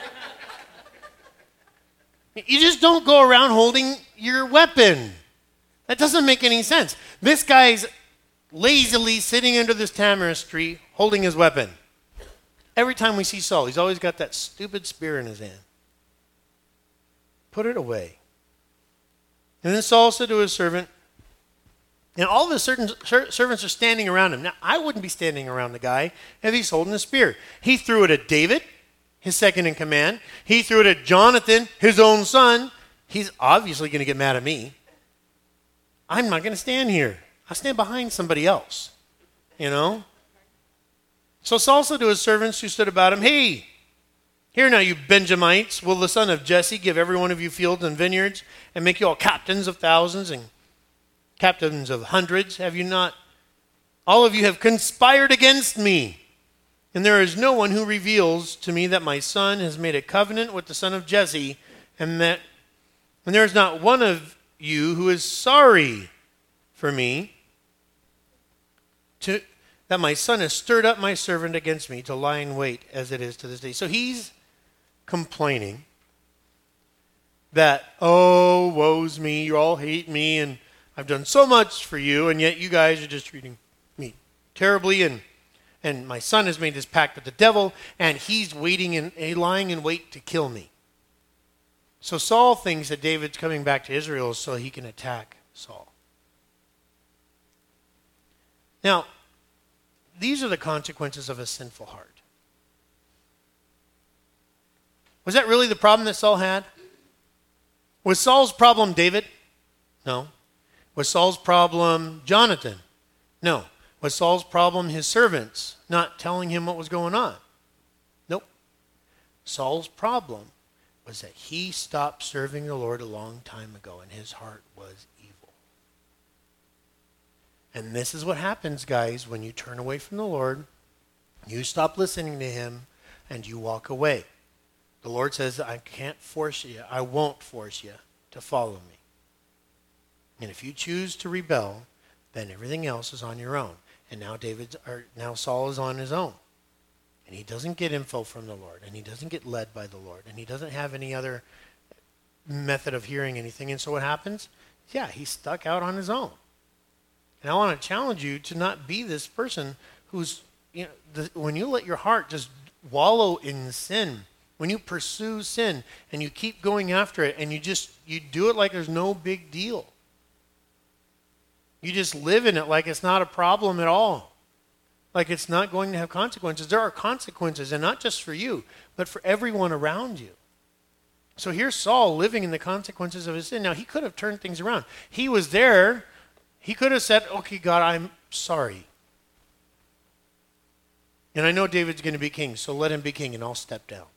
You just don't go around holding your weapon. That doesn't make any sense. This guy's lazily sitting under this tamarisk tree holding his weapon. Every time we see Saul, he's always got that stupid spear in his hand. Put it away. And then Saul said to his servant, and all of his servants are standing around him. Now, I wouldn't be standing around the guy if he's holding a spear. He threw it at David, his second in command. He threw it at Jonathan, his own son. He's obviously going to get mad at me. I'm not going to stand here. I'll stand behind somebody else, you know. So Saul said to his servants who stood about him, "Hey, hear now, you Benjamites, will the son of Jesse give every one of you fields and vineyards and make you all captains of thousands and captains of hundreds? Have you not? All of you have conspired against me. And there is no one who reveals to me that my son has made a covenant with the son of Jesse, and there is not one of you who is sorry for me that my son has stirred up my servant against me to lie in wait as it is to this day." So he's complaining that, "Oh, woe's me, you all hate me, and I've done so much for you, and yet you guys are just treating me terribly, and my son has made this pact with the devil, and he's lying in wait to kill me." So Saul thinks that David's coming back to Israel so he can attack Saul. Now, these are the consequences of a sinful heart. Was that really the problem that Saul had? Was Saul's problem David? No. Was Saul's problem Jonathan? No. Was Saul's problem his servants not telling him what was going on? Nope. Saul's problem was that he stopped serving the Lord a long time ago, and his heart was evil. And this is what happens, guys, when you turn away from the Lord, you stop listening to him, and you walk away. The Lord says, "I can't force you. I won't force you to follow me." And if you choose to rebel, then everything else is on your own. And now Saul is on his own. And he doesn't get info from the Lord, and he doesn't get led by the Lord, and he doesn't have any other method of hearing anything. And so what happens? Yeah, he's stuck out on his own. And I want to challenge you to not be this person who's, when you let your heart just wallow in sin, when you pursue sin and you keep going after it and you do it like there's no big deal. You just live in it like it's not a problem at all. Like it's not going to have consequences. There are consequences, and not just for you, but for everyone around you. So here's Saul living in the consequences of his sin. Now, he could have turned things around. He was there. He could have said, "Okay, God, I'm sorry. And I know David's going to be king, so let him be king, and I'll step down."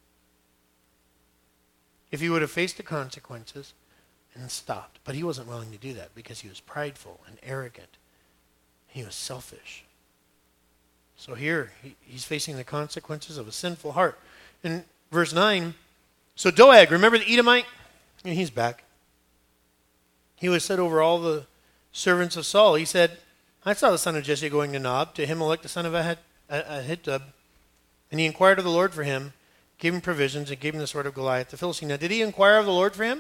If he would have faced the consequences and stopped. But he wasn't willing to do that because he was prideful and arrogant. He was selfish. So here, he's facing the consequences of a sinful heart. In verse 9, so Doeg, remember the Edomite? Yeah, he's back. He was set over all the servants of Saul. He said, "I saw the son of Jesse going to Nob, to Ahimelech the son of Ahitub, and he inquired of the Lord for him, gave him provisions, and gave him the sword of Goliath the Philistine." Now, did he inquire of the Lord for him?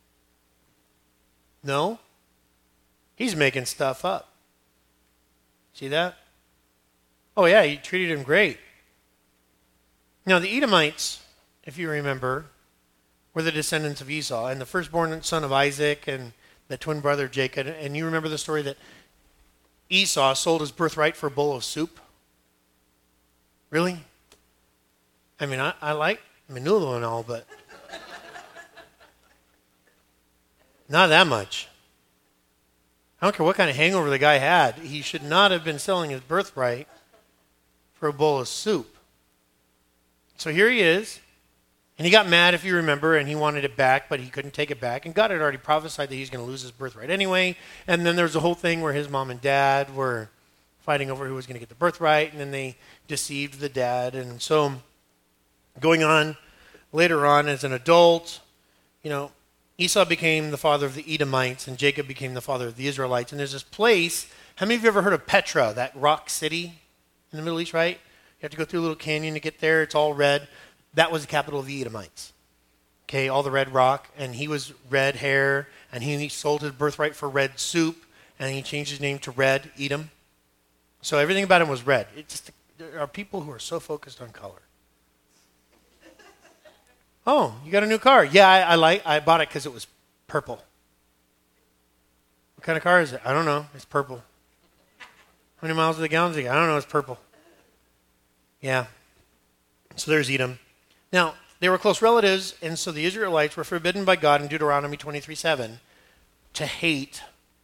No. He's making stuff up. See that? Oh, yeah, he treated him great. Now, the Edomites, if you remember, were the descendants of Esau, and the firstborn son of Isaac and the twin brother Jacob. And you remember the story that Esau sold his birthright for a bowl of soup? Really? I mean, I like menudo and all, but not that much. I don't care what kind of hangover the guy had. He should not have been selling his birthright for a bowl of soup. So here he is. And he got mad, if you remember, and he wanted it back, but he couldn't take it back. And God had already prophesied that he was going to lose his birthright anyway. And then there was a whole thing where his mom and dad were fighting over who was going to get the birthright, and then they deceived the dad. And so going on later on as an adult, Esau became the father of the Edomites, and Jacob became the father of the Israelites. And there's this place, how many of you ever heard of Petra, that rock city in the Middle East, right? You have to go through a little canyon to get there. It's all red. That was the capital of the Edomites. Okay, all the red rock, and he was red hair, and he sold his birthright for red soup, and he changed his name to Red Edom. So everything about him was red. There are people who are so focused on color. Oh, you got a new car? Yeah, I bought it because it was purple. What kind of car is it? I don't know. It's purple. How many miles to the gallon is it? I don't know. It's purple. Yeah. So there's Edom. Now, they were close relatives, and so the Israelites were forbidden by God in Deuteronomy 23:7 to hate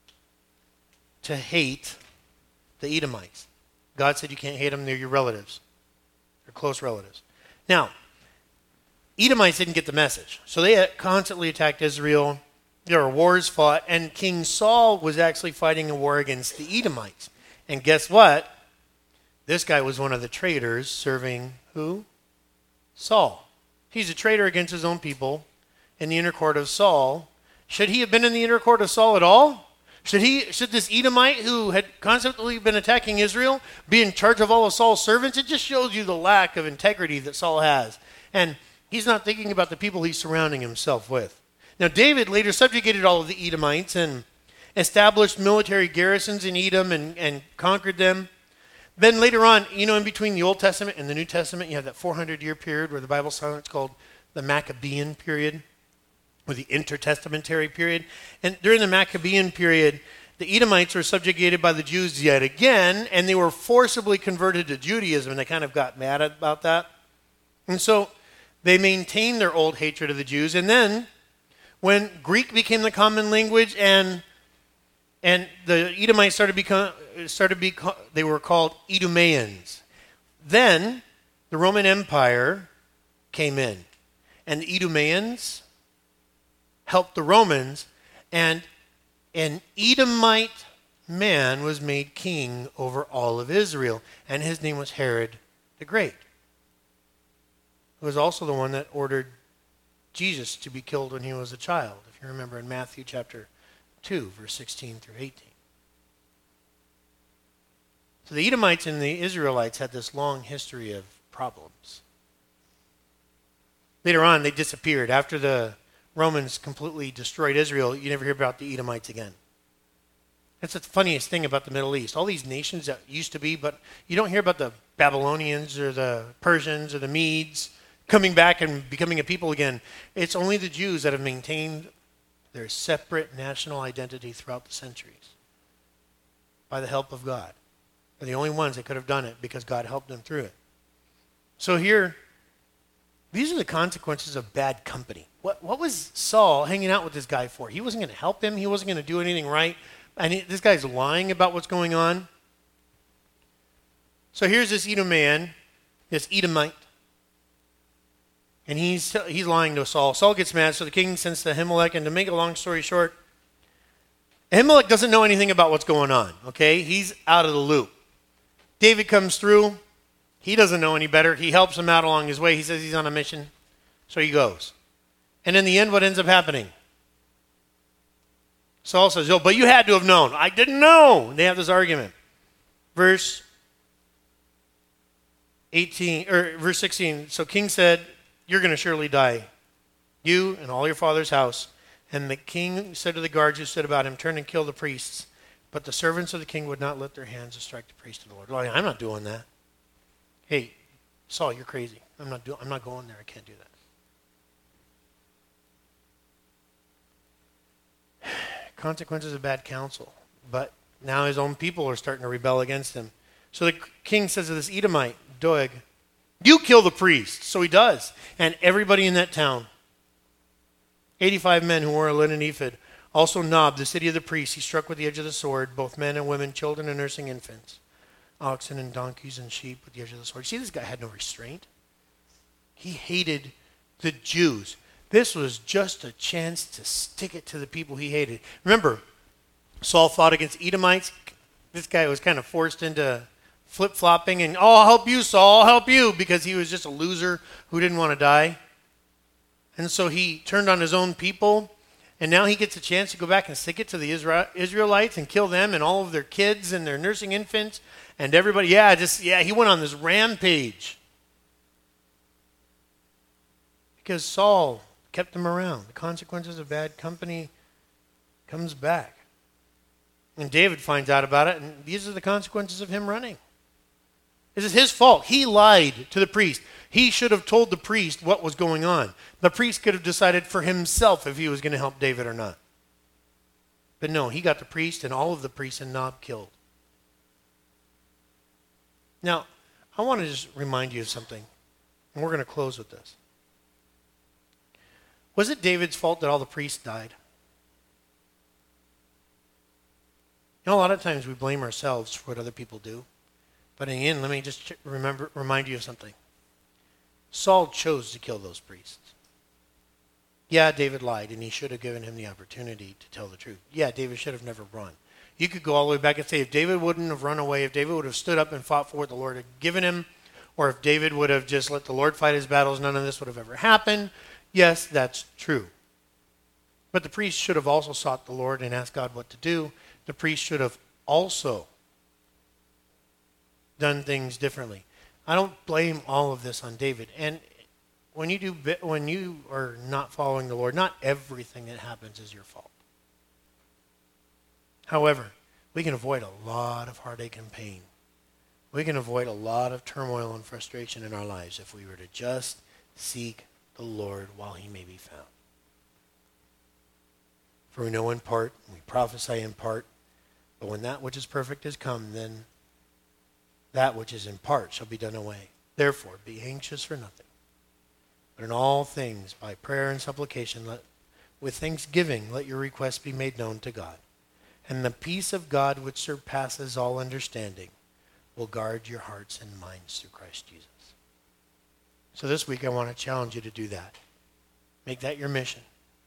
the Edomites. God said you can't hate them. They're your relatives. They're close relatives. Now, Edomites didn't get the message. So they constantly attacked Israel. There were wars fought, and King Saul was actually fighting a war against the Edomites. And guess what? This guy was one of the traitors serving who? Saul. He's a traitor against his own people in the inner court of Saul. Should he have been in the inner court of Saul at all? Should this Edomite who had constantly been attacking Israel be in charge of all of Saul's servants? It just shows you the lack of integrity that Saul has. And he's not thinking about the people he's surrounding himself with. Now, David later subjugated all of the Edomites and established military garrisons in Edom and conquered them. Then later on, in between the Old Testament and the New Testament, you have that 400-year period where the Bible's silent. It's called the Maccabean period, or the intertestamentary period. And during the Maccabean period, the Edomites were subjugated by the Jews yet again, and they were forcibly converted to Judaism, and they kind of got mad about that. And so they maintained their old hatred of the Jews. And then when Greek became the common language and the Edomites they were called Idumeans. Then the Roman Empire came in, and the Idumeans helped the Romans, and an Edomite man was made king over all of Israel, and his name was Herod the Great, who was also the one that ordered Jesus to be killed when he was a child, if you remember in Matthew chapter 2, verse 16 through 18. So the Edomites and the Israelites had this long history of problems. Later on, they disappeared. After the Romans completely destroyed Israel, you never hear about the Edomites again. That's the funniest thing about the Middle East. All these nations that used to be, but you don't hear about the Babylonians or the Persians or the Medes coming back and becoming a people again. It's only the Jews that have maintained their separate national identity throughout the centuries by the help of God. They're the only ones that could have done it because God helped them through it. So here, these are the consequences of bad company. What was Saul hanging out with this guy for? He wasn't going to help him. He wasn't going to do anything right. And this guy's lying about what's going on. So here's this Edomite. And he's lying to Saul. Saul gets mad, so the king sends to Ahimelech. And to make a long story short, Ahimelech doesn't know anything about what's going on, okay? He's out of the loop. David comes through. He doesn't know any better. He helps him out along his way. He says he's on a mission, so he goes. And in the end, what ends up happening? Saul says, but you had to have known. I didn't know. They have this argument. Verse 16. So king said, you're going to surely die, you and all your father's house. And the king said to the guards who stood about him, turn and kill the priests. But the servants of the king would not lift their hands to strike the priest of the Lord. I'm not doing that. Hey, Saul, you're crazy. I'm not going there. I can't do that. Consequences of bad counsel. But now his own people are starting to rebel against him. So the king says to this Edomite, Doeg, you kill the priest. So he does. And everybody in that town, 85 men who wore a linen ephod, also Nob, the city of the priests, he struck with the edge of the sword, both men and women, children and nursing infants, oxen and donkeys and sheep with the edge of the sword. See, this guy had no restraint. He hated the Jews. This was just a chance to stick it to the people he hated. Remember, Saul fought against Edomites. This guy was kind of forced into flip-flopping and, I'll help you, Saul, I'll help you, because he was just a loser who didn't want to die. And so he turned on his own people, and now he gets a chance to go back and stick it to the Israelites and kill them and all of their kids and their nursing infants and everybody. He went on this rampage. Because Saul kept them around. The consequences of bad company comes back. And David finds out about it, and these are the consequences of him running. This is his fault. He lied to the priest. He should have told the priest what was going on. The priest could have decided for himself if he was going to help David or not. But no, he got the priest and all of the priests in Nob killed. Now, I want to just remind you of something, and we're going to close with this. Was it David's fault that all the priests died? You know, a lot of times we blame ourselves for what other people do. But in the end, let me just remind you of something. Saul chose to kill those priests. Yeah, David lied, and he should have given him the opportunity to tell the truth. Yeah, David should have never run. You could go all the way back and say if David wouldn't have run away, if David would have stood up and fought for what the Lord had given him, or if David would have just let the Lord fight his battles, none of this would have ever happened. Yes, that's true. But the priest should have also sought the Lord and asked God what to do. The priest should have also done things differently. I don't blame all of this on David. And when you are not following the Lord, not everything that happens is your fault. However, we can avoid a lot of heartache and pain. We can avoid a lot of turmoil and frustration in our lives if we were to just seek the Lord while he may be found. For we know in part, and we prophesy in part, but when that which is perfect has come, then that which is in part shall be done away. Therefore, be anxious for nothing, but in all things, by prayer and supplication, with thanksgiving, let your requests be made known to God. And the peace of God, which surpasses all understanding, will guard your hearts and minds through Christ Jesus. So this week, I want to challenge you to do that. Make that your mission.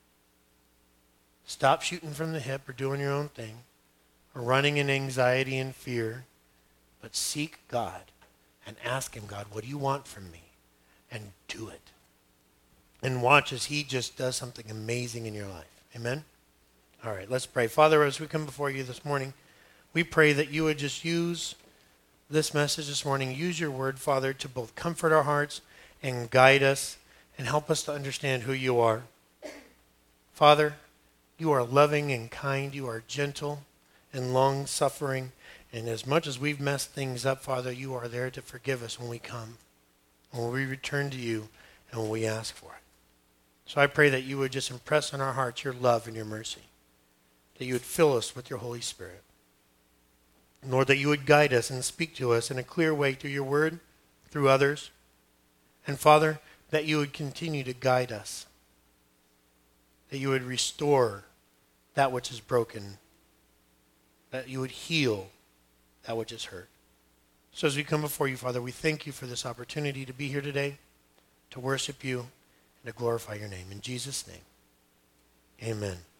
Stop shooting from the hip or doing your own thing, or running in anxiety and fear, but seek God and ask him, God, what do you want from me? And do it. And watch as he just does something amazing in your life. Amen? All right, let's pray. Father, as we come before you this morning, we pray that you would just use this message this morning, use your word, Father, to both comfort our hearts and guide us and help us to understand who you are. Father, you are loving and kind. You are gentle and long-suffering. And as much as we've messed things up, Father, you are there to forgive us when we come, when we return to you, and when we ask for it. So I pray that you would just impress on our hearts your love and your mercy, that you would fill us with your Holy Spirit. Lord, that you would guide us and speak to us in a clear way through your word, through others. And Father, that you would continue to guide us, that you would restore that which is broken, that you would heal that which is hurt. So as we come before you, Father, we thank you for this opportunity to be here today, to worship you, and to glorify your name. In Jesus' name, amen.